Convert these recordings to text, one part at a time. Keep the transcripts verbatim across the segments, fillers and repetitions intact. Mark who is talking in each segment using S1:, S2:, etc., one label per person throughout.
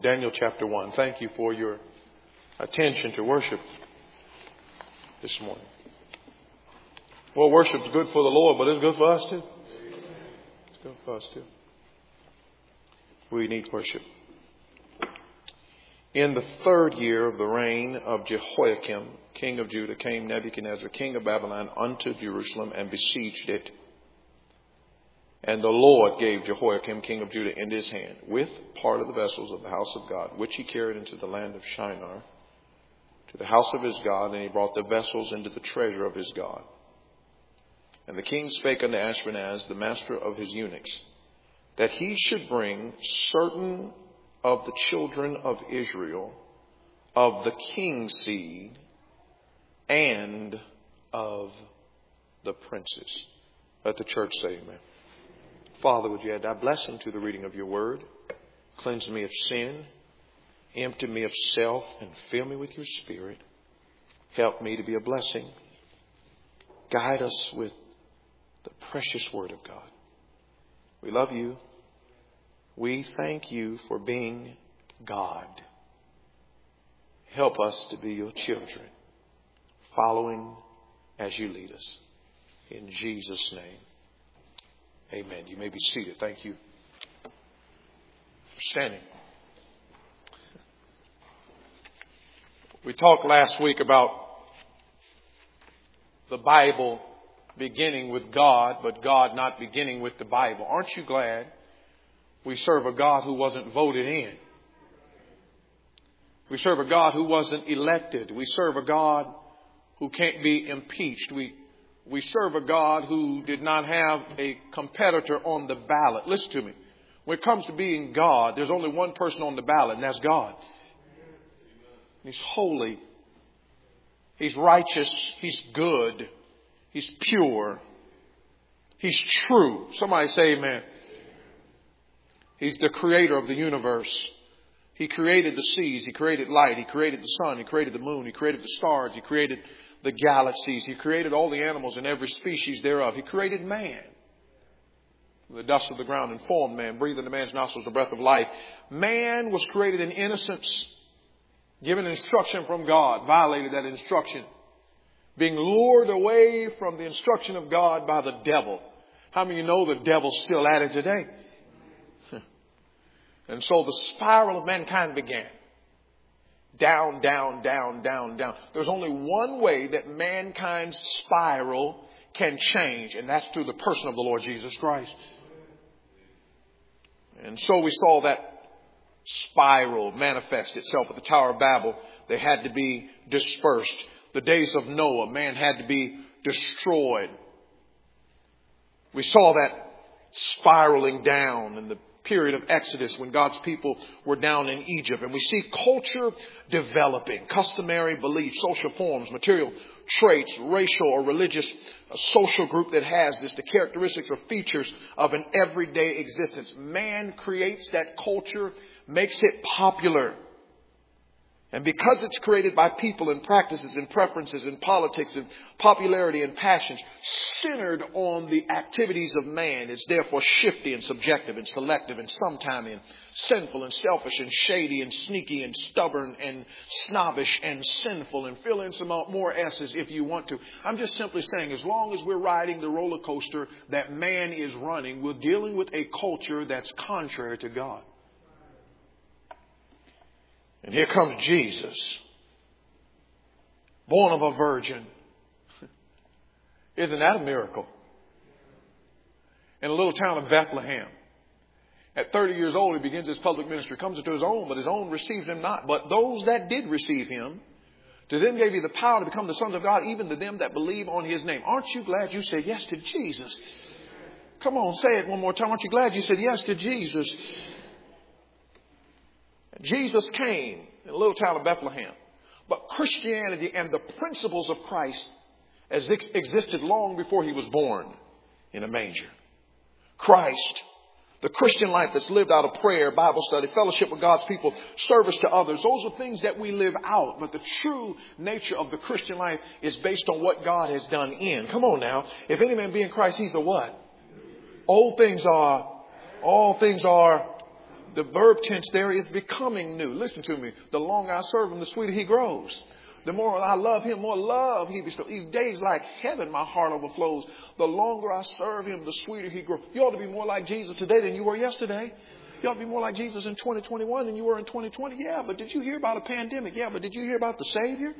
S1: Daniel chapter one. Thank you for your attention to worship this morning. Well, worship's good for the Lord, but it's good for us too. It's good for us too. We need worship. In the third year of the reign of Jehoiakim, king of Judah, came Nebuchadnezzar, king of Babylon, unto Jerusalem and besieged it. And the Lord gave Jehoiakim, king of Judah, into his hand, with part of the vessels of the house of God, which he carried into the land of Shinar, to the house of his God, and he brought the vessels into the treasure of his God. And the king spake unto Ashpenaz, the master of his eunuchs, that he should bring certain of the children of Israel, of the king's seed, and of the princes. Let the church say amen. Father, would you add thy blessing to the reading of your word? Cleanse me of sin, empty me of self, and fill me with your spirit. Help me to be a blessing. Guide us with the precious word of God. We love you. We thank you for being God. Help us to be your children, following as you lead us. In Jesus' name. Amen. You may be seated. Thank you for standing. We talked last week about the Bible beginning with God, but God not beginning with the Bible. Aren't you glad we serve a God who wasn't voted in? We serve a God who wasn't elected. We serve a God who can't be impeached. We We serve a God who did not have a competitor on the ballot. Listen to me. When it comes to being God, there's only one person on the ballot, and that's God. He's holy. He's righteous. He's good. He's pure. He's true. Somebody say amen. He's the creator of the universe. He created the seas. He created light. He created the sun. He created the moon. He created the stars. He created the galaxies. He created all the animals and every species thereof. He created man. The dust of the ground and formed man, breathed into man's nostrils the breath of life. Man was created in innocence, given instruction from God, violated that instruction, being lured away from the instruction of God by the devil. How many of you know the devil's still at it today? And so the spiral of mankind began. Down, down, down, down, down. There's only one way that mankind's spiral can change, and that's through the person of the Lord Jesus Christ. And so we saw that spiral manifest itself at the Tower of Babel. They had to be dispersed. The days of Noah, man had to be destroyed. We saw that spiraling down in the period of Exodus when God's people were down in Egypt. And we see culture developing, customary beliefs, social forms, material traits, racial or religious a social group that has this, the characteristics or features of an everyday existence. Man creates that culture, makes it popular. And because it's created by people and practices and preferences and politics and popularity and passions centered on the activities of man, it's therefore shifty and subjective and selective and sometime sinful and selfish and shady and sneaky and stubborn and snobbish and sinful, and fill in some more S's if you want to. I'm just simply saying, as long as we're riding the roller coaster that man is running, we're dealing with a culture that's contrary to God. And here comes Jesus, born of a virgin. Isn't that a miracle? In a little town of Bethlehem. At thirty years old, he begins his public ministry, comes into his own, but his own receives him not. But those that did receive him, to them gave he the power to become the sons of God, even to them that believe on his name. Aren't you glad you said yes to Jesus? Come on, say it one more time. Aren't you glad you said yes to Jesus? Jesus came in a little town of Bethlehem. But Christianity and the principles of Christ as ex- existed long before he was born in a manger. Christ, the Christian life that's lived out of prayer, Bible study, fellowship with God's people, service to others. Those are things that we live out. But the true nature of the Christian life is based on what God has done in. Come on now. If any man be in Christ, he's a what? Old things are, all things are The verb tense there is becoming new. Listen to me. The longer I serve him, the sweeter he grows. The more I love him, more love he bestows. Even days like heaven, my heart overflows. The longer I serve him, the sweeter he grows. You ought to be more like Jesus today than you were yesterday. You ought to be more like Jesus in twenty twenty-one than you were in twenty twenty. Yeah, but did you hear about a pandemic? Yeah, but did you hear about the Savior?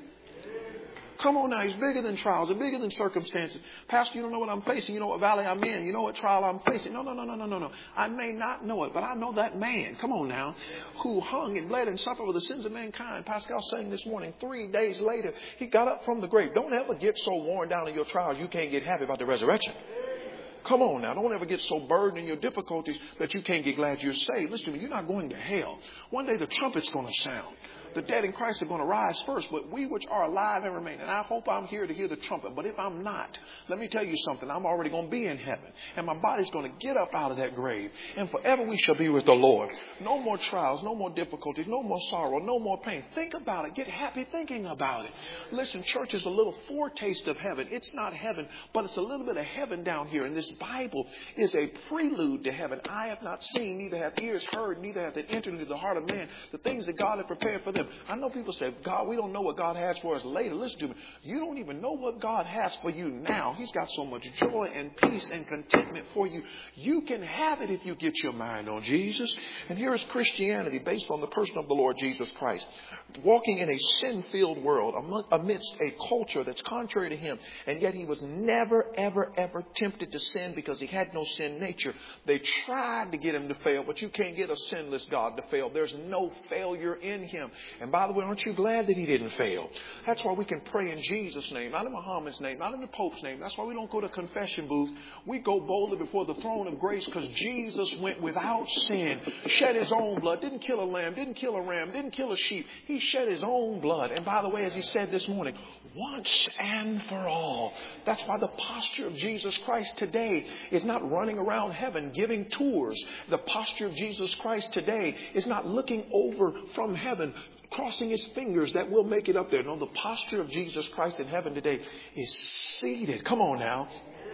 S1: Come on now, he's bigger than trials and bigger than circumstances. Pastor, you don't know what I'm facing. You know what valley I'm in. You know what trial I'm facing. No, no, no, no, no, no, no. I may not know it, but I know that man, come on now, who hung and bled and suffered with the sins of mankind. Pascal sang this morning, three days later, he got up from the grave. Don't ever get so worn down in your trials you can't get happy about the resurrection. Come on now. Don't ever get so burdened in your difficulties that you can't get glad you're saved. Listen to me. You're not going to hell. One day the trumpet's going to sound. The dead in Christ are going to rise first, but we which are alive and remain. And I hope I'm here to hear the trumpet. But if I'm not, let me tell you something. I'm already going to be in heaven. And my body's going to get up out of that grave. And forever we shall be with the Lord. No more trials, no more difficulties, no more sorrow, no more pain. Think about it. Get happy thinking about it. Listen, church is a little foretaste of heaven. It's not heaven, but it's a little bit of heaven down here. And this Bible is a prelude to heaven. I have not seen, neither have ears heard, neither have they entered into the heart of man the things that God had prepared for them. I know people say, God, we don't know what God has for us later. Listen to me. You don't even know what God has for you now. He's got so much joy and peace and contentment for you. You can have it if you get your mind on Jesus. And here is Christianity based on the person of the Lord Jesus Christ. Walking in a sin-filled world amidst a culture that's contrary to him. And yet he was never, ever, ever tempted to sin because he had no sin nature. They tried to get him to fail, but you can't get a sinless God to fail. There's no failure in him. And by the way, aren't you glad that he didn't fail? That's why we can pray in Jesus' name, not in Muhammad's name, not in the Pope's name. That's why we don't go to confession booth. We go boldly before the throne of grace because Jesus went without sin, shed his own blood, didn't kill a lamb, didn't kill a ram, didn't kill a sheep. He shed his own blood. And by the way, as he said this morning, once and for all. That's why the posture of Jesus Christ today is not running around heaven giving tours. The posture of Jesus Christ today is not looking over from heaven, crossing his fingers that we'll make it up there. No, the posture of Jesus Christ in heaven today is seated. Come on now.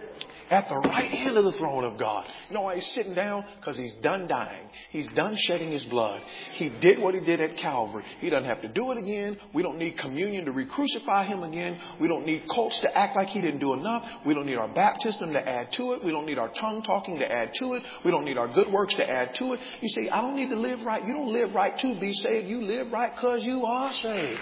S1: At the right hand of the throne of God. You know why he's sitting down? Because he's done dying. He's done shedding his blood. He did what he did at Calvary. He doesn't have to do it again. We don't need communion to re-crucify him again. We don't need cults to act like he didn't do enough. We don't need our baptism to add to it. We don't need our tongue talking to add to it. We don't need our good works to add to it. You say, I don't need to live right. You don't live right to be saved. You live right because you are saved.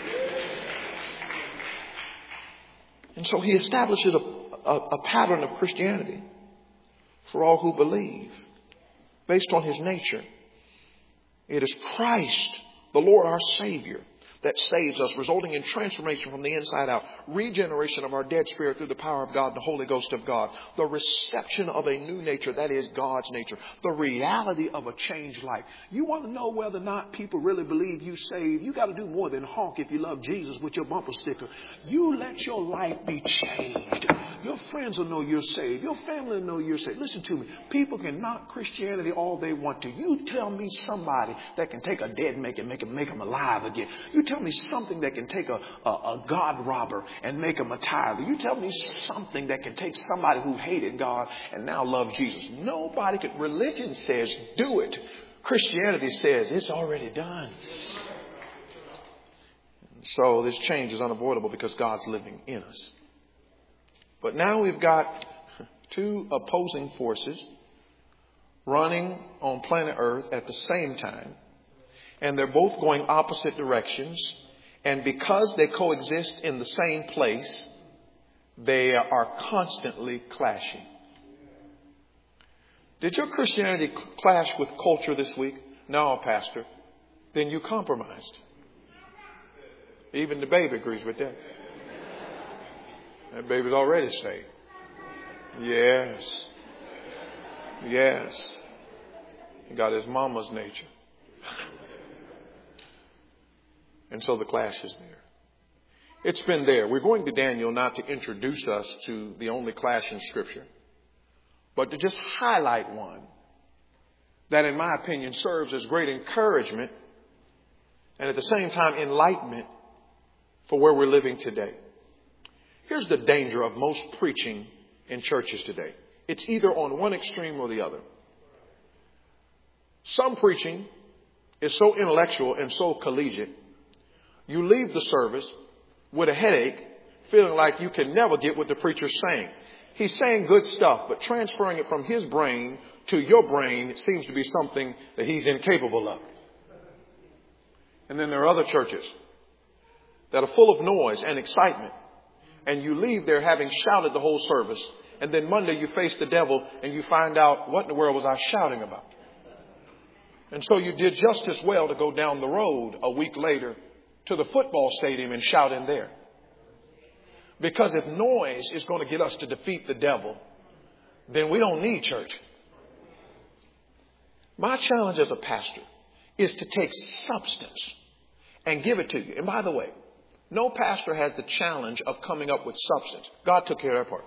S1: And so he establishes a A, a pattern of Christianity for all who believe based on his nature. It is Christ, the Lord, our Savior, that saves us, resulting in transformation from the inside out, regeneration of our dead spirit through the power of God, the Holy Ghost of God, the reception of a new nature, that is God's nature, the reality of a changed life. You want to know whether or not people really believe you saved? You got to do more than honk if you love Jesus with your bumper sticker. You let your life be changed. Your friends will know you're saved. Your family will know you're saved. Listen to me. People can knock Christianity all they want to. You tell me somebody that can take a dead man and make him, make him alive again. You tell me something that can take a, a, a God robber and make him a tither. You tell me something that can take somebody who hated God and now love Jesus. Nobody can. Religion says do it. Christianity says it's already done. So this change is unavoidable because God's living in us. But now we've got two opposing forces running on planet Earth at the same time. And they're both going opposite directions. And because they coexist in the same place, they are constantly clashing. Did your Christianity clash with culture this week? No, Pastor. Then you compromised. Even the baby agrees with that. That baby's already saved. Yes. Yes. He got his mama's nature. And so the clash is there. It's been there. We're going to Daniel not to introduce us to the only clash in Scripture, but to just highlight one that, in my opinion, serves as great encouragement and at the same time enlightenment for where we're living today. Here's the danger of most preaching in churches today. It's either on one extreme or the other. Some preaching is so intellectual and so collegiate. You leave the service with a headache, feeling like you can never get what the preacher's saying. He's saying good stuff, but transferring it from his brain to your brain seems to be something that he's incapable of. And then there are other churches that are full of noise and excitement, and you leave there having shouted the whole service, and then Monday you face the devil and you find out, what in the world was I shouting about? And so you did just as well to go down the road a week later to the football stadium and shout in there. Because if noise is going to get us to defeat the devil, then we don't need church. My challenge as a pastor is to take substance and give it to you. And by the way, no pastor has the challenge of coming up with substance. God took care of that part.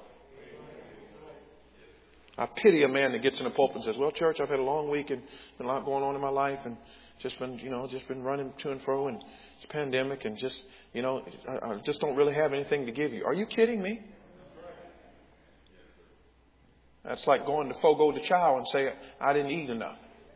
S1: I pity a man that gets in the pulpit and says, well, church, I've had a long week and been a lot going on in my life and just been, you know, just been running to and fro and it's a pandemic and just, you know, I, I just don't really have anything to give you. Are you kidding me? That's like going to Fogo de Chao and say, I didn't eat enough.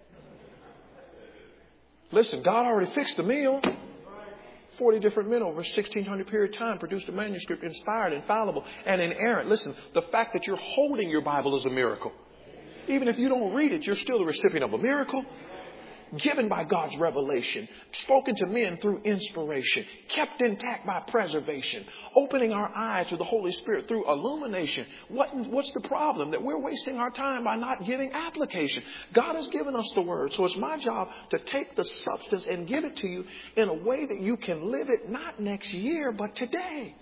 S1: Listen, God already fixed the meal. forty different men over a sixteen hundred period of time produced a manuscript inspired, infallible, and inerrant. Listen, the fact that you're holding your Bible is a miracle. Even if you don't read it, you're still the recipient of a miracle. Given by God's revelation, spoken to men through inspiration, kept intact by preservation, opening our eyes to the Holy Spirit through illumination. What, what's the problem? That we're wasting our time by not giving application. God has given us the word. So it's my job to take the substance and give it to you in a way that you can live it not next year, but today.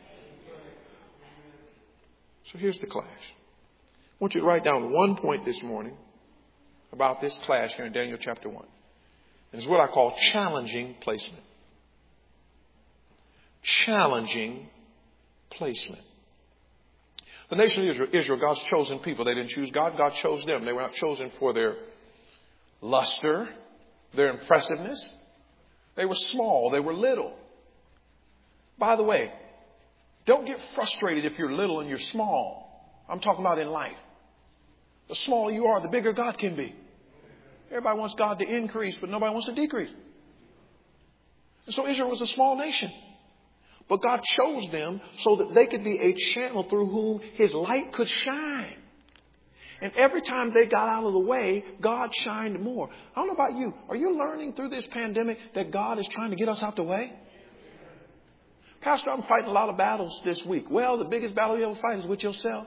S1: So here's the clash. I want you to write down one point this morning about this clash here in Daniel chapter one. It's what I call challenging placement. Challenging placement. The nation of Israel, Israel, God's chosen people. They didn't choose God. God chose them. They were not chosen for their luster, their impressiveness. They were small. They were little. By the way, don't get frustrated if you're little and you're small. I'm talking about in life. The smaller you are, the bigger God can be. Everybody wants God to increase, but nobody wants to decrease. And so Israel was a small nation. But God chose them so that they could be a channel through whom His light could shine. And every time they got out of the way, God shined more. I don't know about you. Are you learning through this pandemic that God is trying to get us out the way? Pastor, I'm fighting a lot of battles this week. Well, the biggest battle you ever fight is with yourself.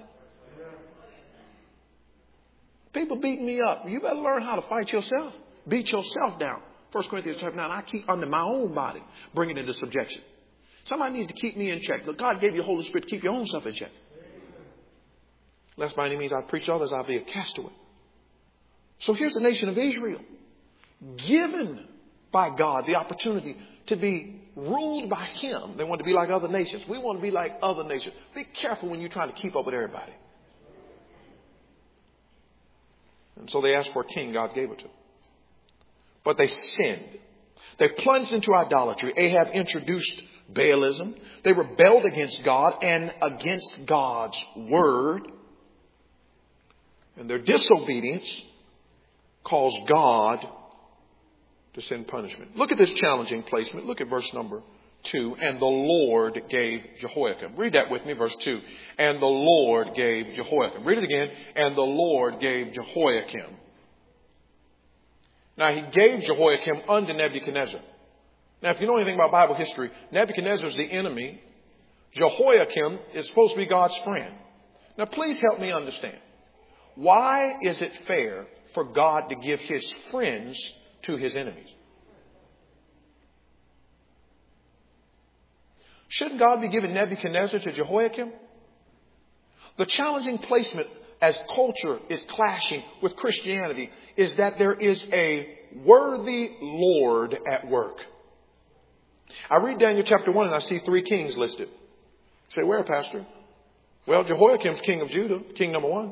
S1: People beating me up. You better learn how to fight yourself. Beat yourself down. First Corinthians chapter nine, I keep under my own body, bring it into subjection. Somebody needs to keep me in check. Look, God gave you the Holy Spirit to keep your own self in check. Lest by any means I preach others, I'll be a castaway. So here's the nation of Israel, given by God the opportunity to be ruled by Him. They want to be like other nations. We want to be like other nations. Be careful when you're trying to keep up with everybody. And so they asked for a king. God gave it to them. But they sinned. They plunged into idolatry. Ahab introduced Baalism. They rebelled against God and against God's word. And their disobedience caused God to send punishment. Look at this challenging placement. Look at verse number two. And the Lord gave Jehoiakim. Read that with me, verse two. And the Lord gave Jehoiakim. Read it again. And the Lord gave Jehoiakim. Now, He gave Jehoiakim unto Nebuchadnezzar. Now, if you know anything about Bible history, Nebuchadnezzar is the enemy. Jehoiakim is supposed to be God's friend. Now, please help me understand. Why is it fair for God to give His friends to His enemies? Shouldn't God be giving Nebuchadnezzar to Jehoiakim? The challenging placement as culture is clashing with Christianity is that there is a worthy Lord at work. I read Daniel chapter one and I see three kings listed. I say, where, Pastor? Well, Jehoiakim's king of Judah, king number one.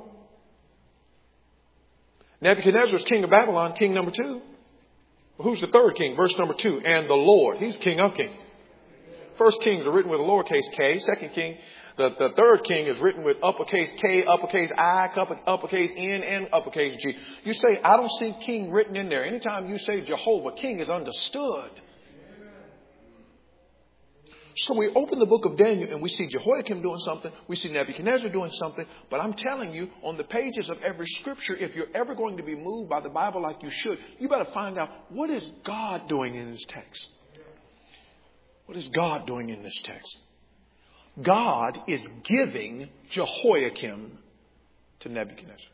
S1: Nebuchadnezzar's king of Babylon, king number two. Well, who's the third king? Verse number two. And the Lord. He's king of kings. First kings are written with a lowercase k. Second king, The, the third king is written with uppercase K, uppercase I, uppercase N, and uppercase G. You say, I don't see king written in there. Anytime you say Jehovah, king is understood. So we open the book of Daniel and we see Jehoiakim doing something. We see Nebuchadnezzar doing something. But I'm telling you, on the pages of every scripture, if you're ever going to be moved by the Bible like you should, you better find out, what is God doing in this text? What is God doing in this text? God is giving Jehoiakim to Nebuchadnezzar.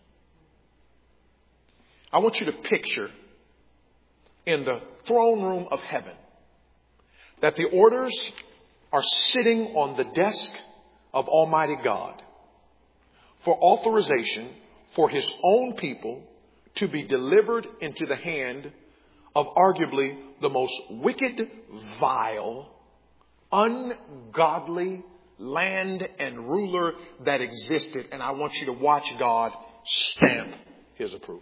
S1: I want you to picture in the throne room of heaven that the orders are sitting on the desk of Almighty God for authorization for his own people to be delivered into the hand of arguably the most wicked, vile, ungodly land and ruler that existed. And I want you to watch God stamp his approval.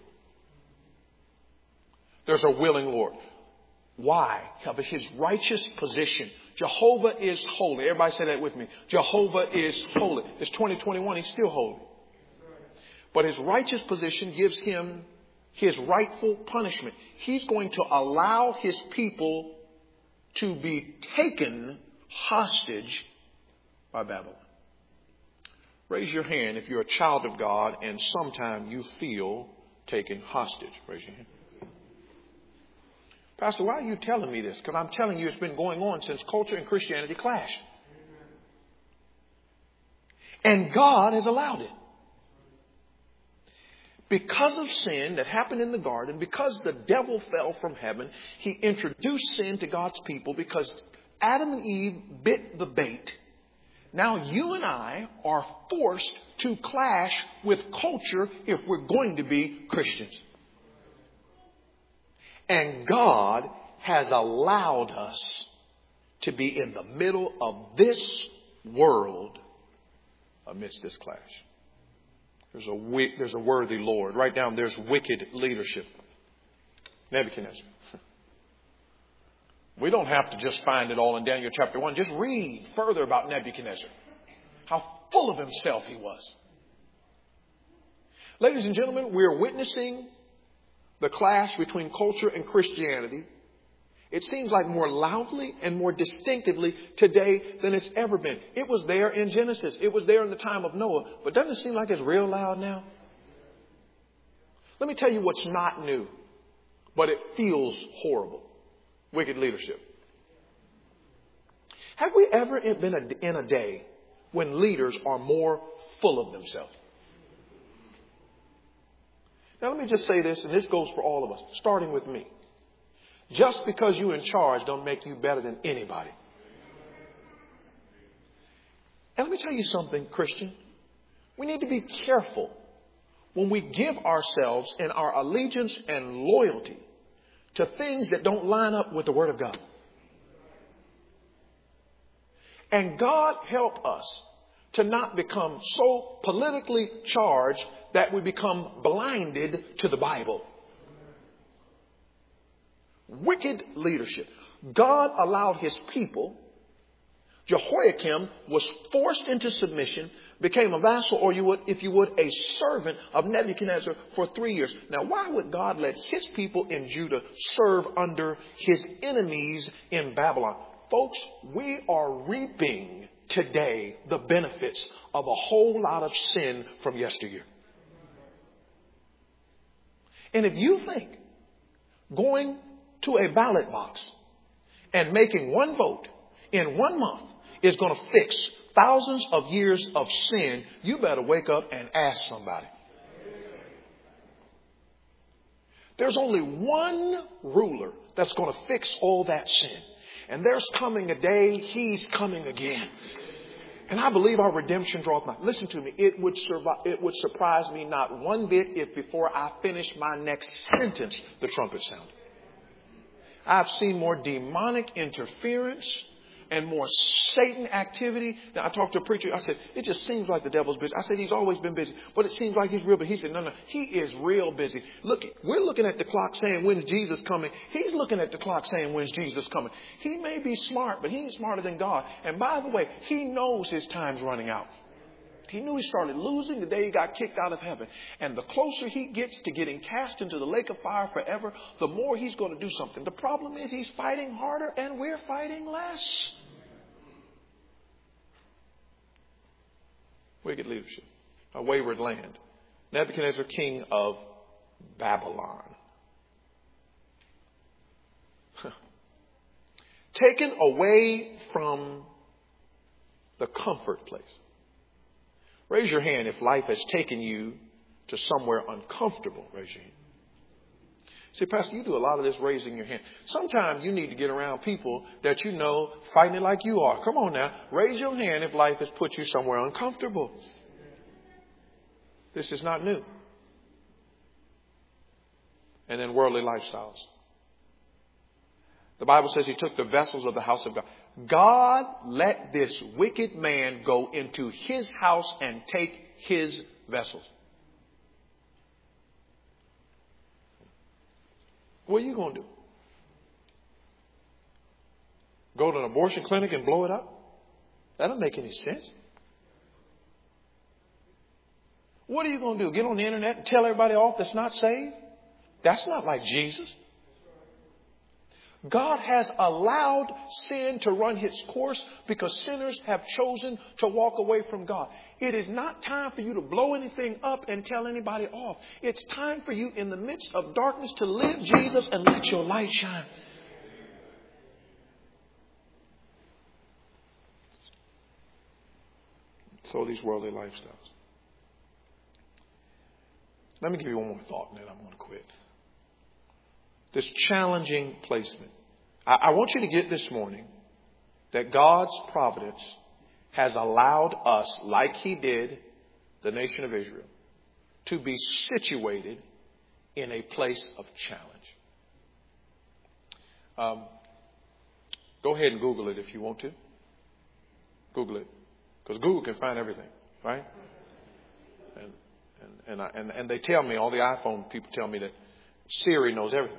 S1: There's a willing Lord. Why? Because of his righteous position. Jehovah is holy. Everybody say that with me. Jehovah is holy. It's twenty twenty-one. He's still holy. But his righteous position gives him his rightful punishment. He's going to allow his people to be taken hostage by Babylon. Raise your hand if you're a child of God and sometime you feel taken hostage. Raise your hand. Pastor, why are you telling me this? Because I'm telling you it's been going on since culture and Christianity clashed. And God has allowed it. Because of sin that happened in the garden, because the devil fell from heaven, he introduced sin to God's people because Adam and Eve bit the bait. Now you and I are forced to clash with culture if we're going to be Christians. And God has allowed us to be in the middle of this world amidst this clash. There's a, there's a worthy Lord. Write down, there's wicked leadership. Nebuchadnezzar. We don't have to just find it all in Daniel chapter one. Just read further about Nebuchadnezzar. How full of himself he was. Ladies and gentlemen, we're witnessing the clash between culture and Christianity. It seems like more loudly and more distinctively today than it's ever been. It was there in Genesis. It was there in the time of Noah. But doesn't it seem like it's real loud now? Let me tell you what's not new, but it feels horrible. Wicked leadership. Have we ever been in a day when leaders are more full of themselves? Now, let me just say this, and this goes for all of us, starting with me. Just because you're in charge don't make you better than anybody. And let me tell you something, Christian. We need to be careful when we give ourselves in our allegiance and loyalty to things that don't line up with the Word of God. And God help us to not become so politically charged that we become blinded to the Bible. Wicked leadership. God allowed his people. Jehoiakim was forced into submission, became a vassal, or you would, if you would, a servant of Nebuchadnezzar for three years. Now, why would God let his people in Judah serve under his enemies in Babylon? Folks, we are reaping today the benefits of a whole lot of sin from yesteryear. And if you think going to a ballot box and making one vote in one month is going to fix thousands of years of sin, you better wake up and ask somebody. There's only one ruler that's going to fix all that sin. And there's coming a day, he's coming again. And I believe our redemption draweth nigh. Listen to me. It would survive, it would surprise me not one bit if before I finish my next sentence, the trumpet sounded. I've seen more demonic interference and more Satan activity. Now, I talked to a preacher. I said, it just seems like the devil's busy. I said, he's always been busy, but it seems like he's real busy. He said, no, no, he is real busy. Look, we're looking at the clock saying, when's Jesus coming? He's looking at the clock saying, when's Jesus coming? He may be smart, but he ain't smarter than God. And by the way, he knows his time's running out. He knew he started losing the day he got kicked out of heaven. And the closer he gets to getting cast into the lake of fire forever, the more he's going to do something. The problem is he's fighting harder and we're fighting less. Wicked leadership. A wayward land. Nebuchadnezzar, king of Babylon. Taken away from the comfort place. Raise your hand if life has taken you to somewhere uncomfortable. Raise your hand. See, Pastor, you do a lot of this raising your hand. Sometimes you need to get around people that you know fighting it like you are. Come on now. Raise your hand if life has put you somewhere uncomfortable. This is not new. And then worldly lifestyles. The Bible says he took the vessels of the house of God. God let this wicked man go into his house and take his vessels. What are you going to do? Go to an abortion clinic and blow it up? That doesn't make any sense. What are you going to do? Get on the internet and tell everybody off that's not saved? That's not like Jesus. God has allowed sin to run its course because sinners have chosen to walk away from God. It is not time for you to blow anything up and tell anybody off. It's time for you in the midst of darkness to live Jesus and let your light shine. So these worldly lifestyles. Let me give you one more thought and then I'm going to quit. This challenging placement. I, I want you to get this morning that God's providence has allowed us, like he did the nation of Israel, to be situated in a place of challenge. Um, go ahead and Google it if you want to. Google it. Because Google can find everything, right? And, and, and, I, and, and they tell me, all the iPhone people tell me that Siri knows everything.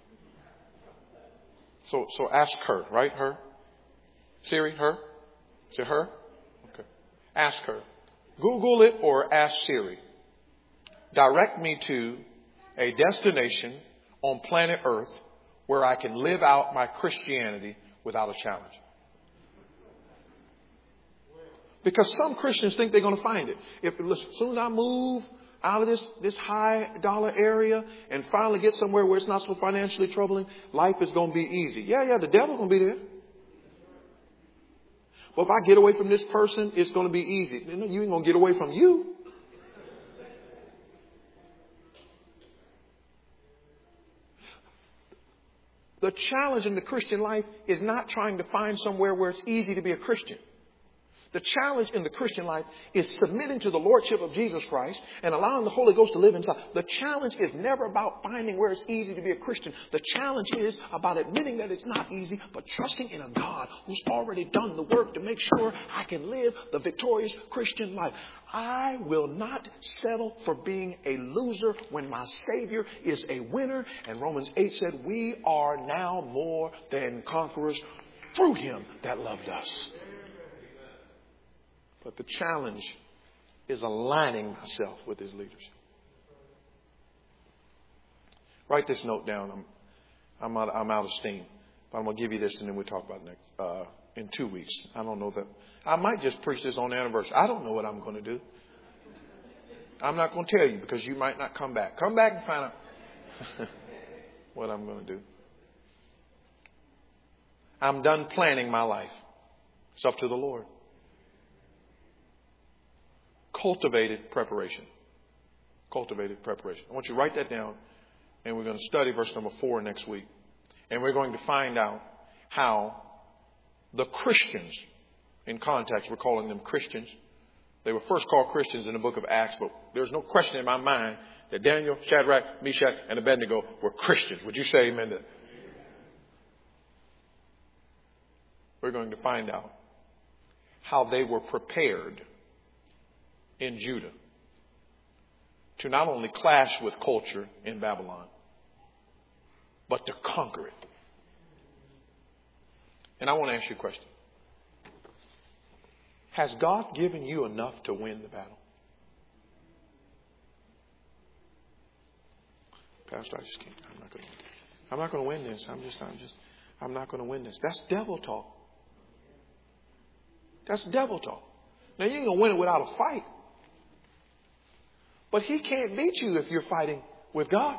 S1: So, so ask her, right? Her? Siri, her? Is it her? Okay. Ask her. Google it or ask Siri. Direct me to a destination on planet Earth where I can live out my Christianity without a challenge. Because some Christians think they're going to find it. If, listen, as soon as I move out of this, this high dollar area and finally get somewhere where it's not so financially troubling, life is going to be easy. Yeah, yeah, the devil's going to be there. Well, if I get away from this person, it's going to be easy. You know, you ain't going to get away from you. The challenge in the Christian life is not trying to find somewhere where it's easy to be a Christian. The challenge in the Christian life is submitting to the Lordship of Jesus Christ and allowing the Holy Ghost to live inside. The challenge is never about finding where it's easy to be a Christian. The challenge is about admitting that it's not easy, but trusting in a God who's already done the work to make sure I can live the victorious Christian life. I will not settle for being a loser when my Savior is a winner. And Romans eight said, we are now more than conquerors through him that loved us. But the challenge is aligning myself with his leadership. Write this note down. I'm, I'm, out, I'm out of steam. But I'm going to give you this and then we'll talk about it next, uh, in two weeks. I don't know that. I might just preach this on the anniversary. I don't know what I'm going to do. I'm not going to tell you because you might not come back. Come back and find out what I'm going to do. I'm done planning my life. It's up to the Lord. Cultivated preparation. Cultivated preparation. I want you to write that down. And we're going to study verse number four next week. And we're going to find out how the Christians, in context, we're calling them Christians. They were first called Christians in the book of Acts, but there's no question in my mind that Daniel, Shadrach, Meshach, and Abednego were Christians. Would you say amen to that? we're going to find out how they were prepared in Judah to not only clash with culture in Babylon, but to conquer it. And I want to ask you a question. Has God given you enough to win the battle? Pastor, I just can't. I'm not going to. I'm not going to win this. I'm just. I'm just. I'm not going to win this. That's devil talk. That's devil talk. Now you ain't going to win it without a fight. But he can't beat you if you're fighting with God.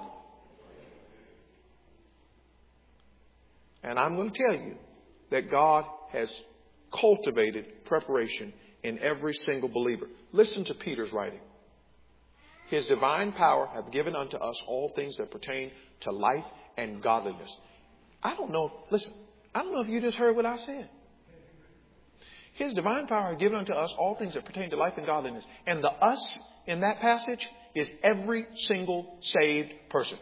S1: And I'm going to tell you that God has cultivated preparation in every single believer. Listen to Peter's writing. His divine power hath given unto us all things that pertain to life and godliness. I don't know. Listen, I don't know if you just heard what I said. His divine power hath given unto us all things that pertain to life and godliness. And the us in that passage is every single saved person.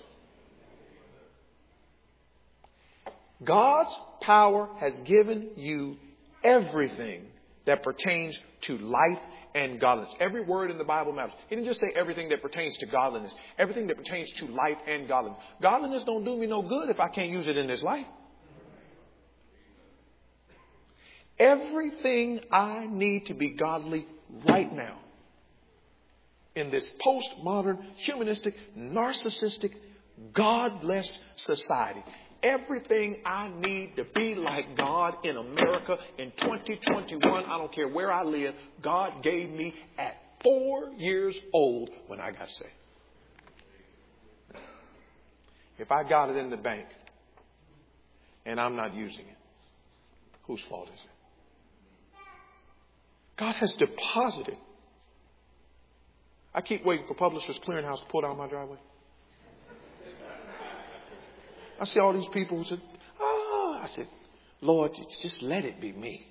S1: God's power has given you everything that pertains to life and godliness. Every word in the Bible matters. He didn't just say everything that pertains to godliness. Everything that pertains to life and godliness. Godliness don't do me no good if I can't use it in this life. Everything I need to be godly right now in this postmodern, humanistic, narcissistic, godless society. Everything I need to be like God in America in twenty twenty-one, I don't care where I live, God gave me at four years old when I got saved. If I got it in the bank and I'm not using it, whose fault is it? God has deposited. I keep waiting for Publishers Clearinghouse to pull down my driveway. I see all these people who said, oh, I said, Lord, just let it be me.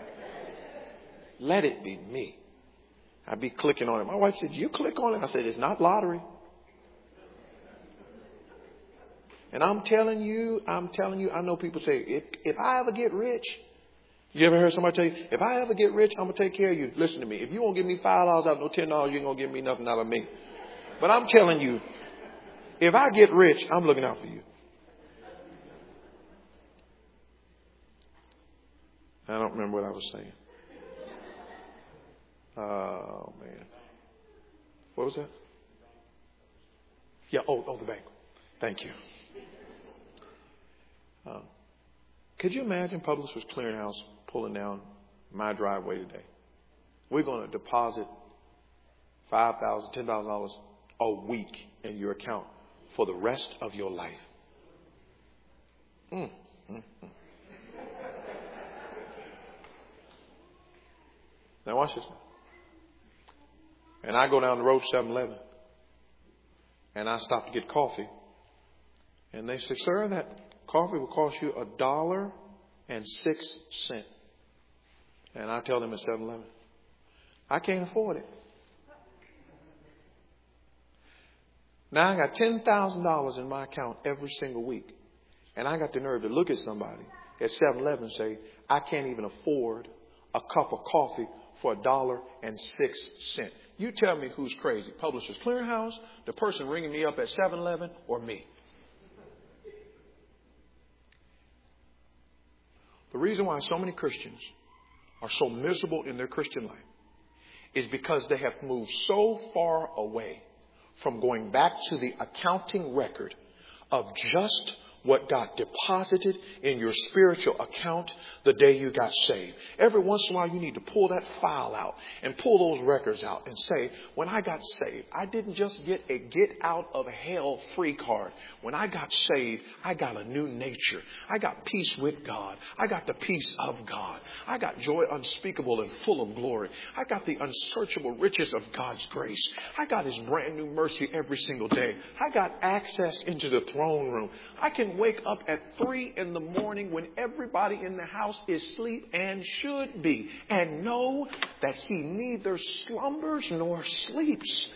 S1: Let it be me. I'd be clicking on it. My wife said, you click on it? I said, it's not lottery. And I'm telling you, I'm telling you, I know people say, if, if I ever get rich, you ever heard somebody tell you, if I ever get rich, I'm going to take care of you. Listen to me. If you won't give me five dollars out, no ten dollars, you ain't going to give me nothing out of me. But I'm telling you, if I get rich, I'm looking out for you. I don't remember what I was saying. Oh, man. What was that? Yeah, oh, oh, the bank. Thank you. Um, could you imagine Publishers Clearinghouse pulling down my driveway today? We're going to deposit five thousand dollars, ten thousand dollars a week in your account for the rest of your life. Mm, mm, mm. Now watch this. And I go down the road to seven eleven. And I stop to get coffee. And they say, sir, that coffee will cost you a dollar and six cents. And I tell them at seven eleven, I can't afford it. Now I got ten thousand dollars in my account every single week. And I got the nerve to look at somebody at seven eleven and say, I can't even afford a cup of coffee for a dollar and six cents. You tell me who's crazy. Publishers Clearinghouse, the person ringing me up at seven eleven, or me? The reason why so many Christians are so miserable in their Christian life is because they have moved so far away from going back to the accounting record of just what got deposited in your spiritual account the day you got saved. Every once in a while you need to pull that file out and pull those records out and say, when I got saved, I didn't just get a get out of hell free card. When I got saved, I got a new nature. I got peace with God. I got the peace of God. I got joy unspeakable and full of glory. I got the unsearchable riches of God's grace. I got His brand new mercy every single day. I got access into the throne room. I can wake up at three in the morning when everybody in the house is asleep and should be, and know that He neither slumbers nor sleeps.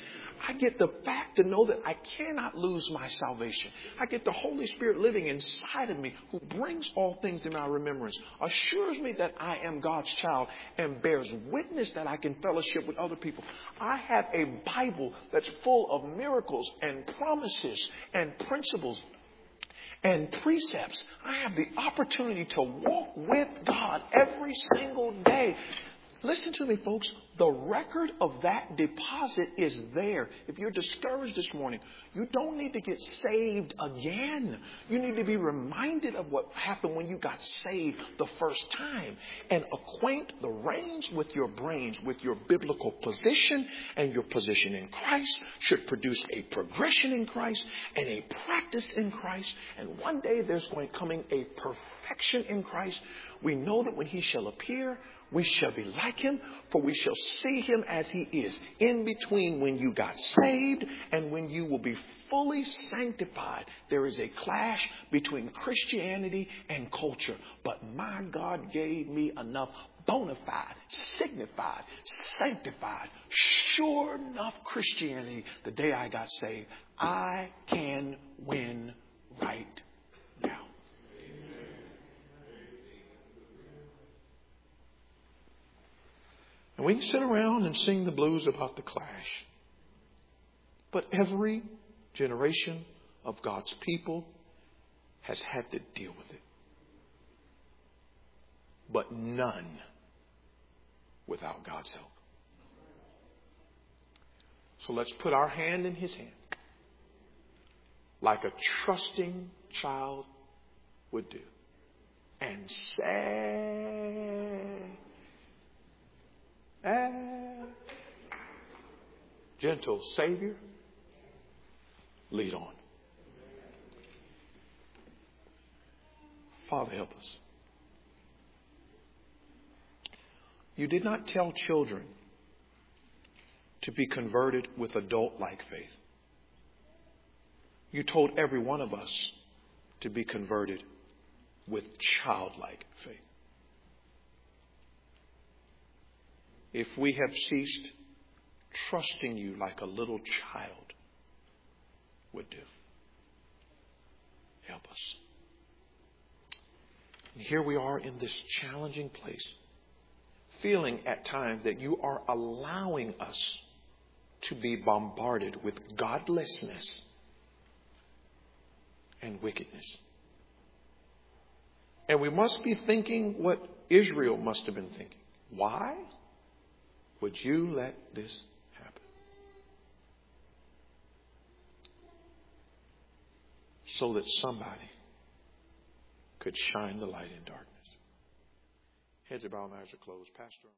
S1: I get the fact to know that I cannot lose my salvation. I get the Holy Spirit living inside of me who brings all things to my remembrance, assures me that I am God's child, and bears witness that I can fellowship with other people. I have a Bible that's full of miracles and promises and principles and precepts. I have the opportunity to walk with God every single day. Listen to me, folks. The record of that deposit is there. If you're discouraged this morning, you don't need to get saved again. You need to be reminded of what happened when you got saved the first time and acquaint the reins with your brains, with your biblical position, and your position in Christ should produce a progression in Christ and a practice in Christ. And one day there's going coming a perfection in Christ. We know that when he shall appear, we shall be like him, for we shall see him as he is. In between when you got saved and when you will be fully sanctified, there is a clash between Christianity and culture. But my God gave me enough bona fide, signified, sanctified, sure enough Christianity the day I got saved. I can win right now. And we can sit around and sing the blues about the clash. But every generation of God's people has had to deal with it. But none without God's help. So let's put our hand in his hand like a trusting child would do. And say, ah, gentle Savior, lead on. Father, help us. You did not tell children to be converted with adult-like faith. You told every one of us to be converted with childlike faith. If we have ceased trusting you like a little child would do, help us. And here we are in this challenging place, feeling at times that you are allowing us to be bombarded with godlessness and wickedness. And we must be thinking what Israel must have been thinking. Why would you let this happen? So that somebody could shine the light in darkness. Heads are bowed and eyes are closed. Pastor.